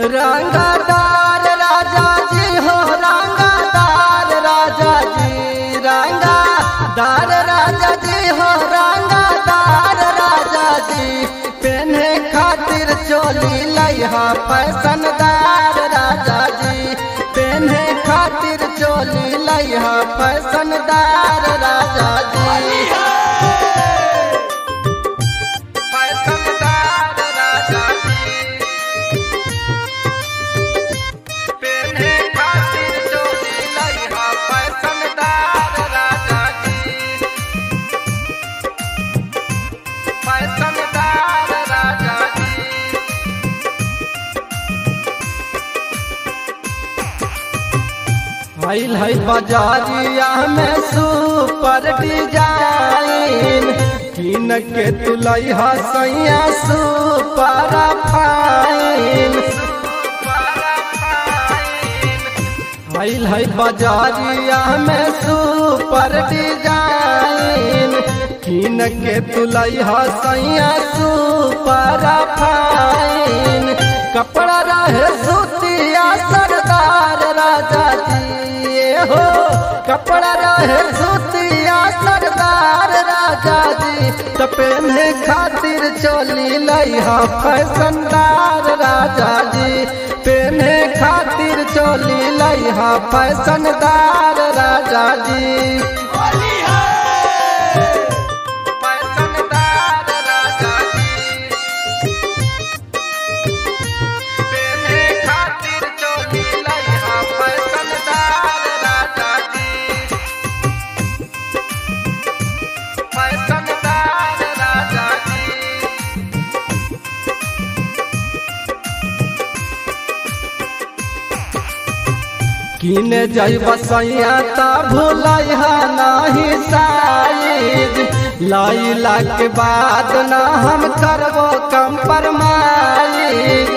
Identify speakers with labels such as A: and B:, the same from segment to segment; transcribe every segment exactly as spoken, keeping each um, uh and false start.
A: रंगदार राजा जी हो रंगदार राजा जी रंगदार राजा जी हो रंगदार राजा जी पहने खातिर चोली लइहा फैशनदार राजा जी पहने खातिर चोली लइहा फैशनदार राजा जी आइल है बाजारिया में सुपर डिजाइन किन के तुलई हसैया सुपर फाइन आइल है बाजारिया में सुपर डिजाइन किन के तुलई हसैया सुपर फाइन कपड़ा रहे सूतिया सरदार राजा जी हो कपड़ा रहे सूतिया सरदार राजा जी तो पहने खातिर चोली लइहा फैशनदार राजा जी पहने खातिर चोली लइहा फैशनदार राजा जी किने जई बसैया ता भूलैहा नाही साइज लाइला के बाद ना हम करबो कंप्रोमाइज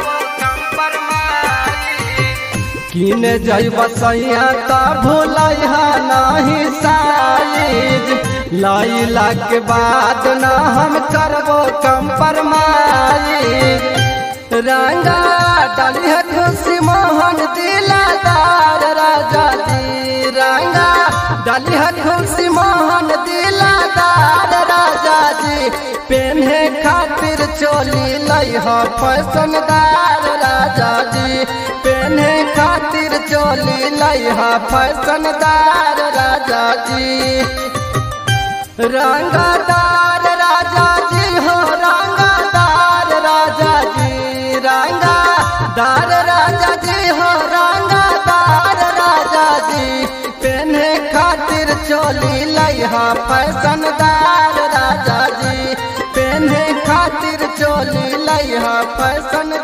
A: किने जई बसैया ता भूलैहा नाही साइज लाइला के बाद ना हम करबो कंप्रोमाइज रंगा डाली है खुशी मोहन दिलादार राजा जी रंगा डाली है खुशी मोहन दिलादार राजा जी पहने खातिर चोली लइहा फैशनदार राजा जी पहने खातिर चोली लइहा फैशनदार राजा जी रंगदार राजा जी हो रंगदार राजा जी रंगदार राजा जी हो रंगदार राजा जी पहने खातिर चोली लइहा फैशनदार राजा जी पहने खातिर चोली लइहा फैशन